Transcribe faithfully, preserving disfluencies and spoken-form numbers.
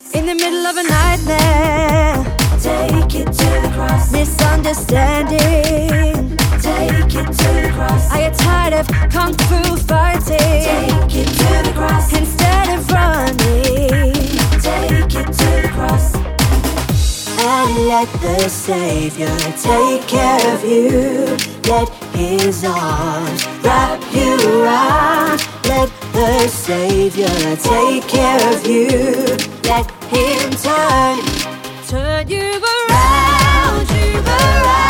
In the middle of a nightmare, take it to the cross. Misunderstanding, take it to the cross. are you tired of kung fu fighting? Take it to the cross. Instead of running, take it to the cross. and let the Savior take care of you. Let His arms wrap you around. Let the Savior take care of you. Let Him turn, turn you around, you around.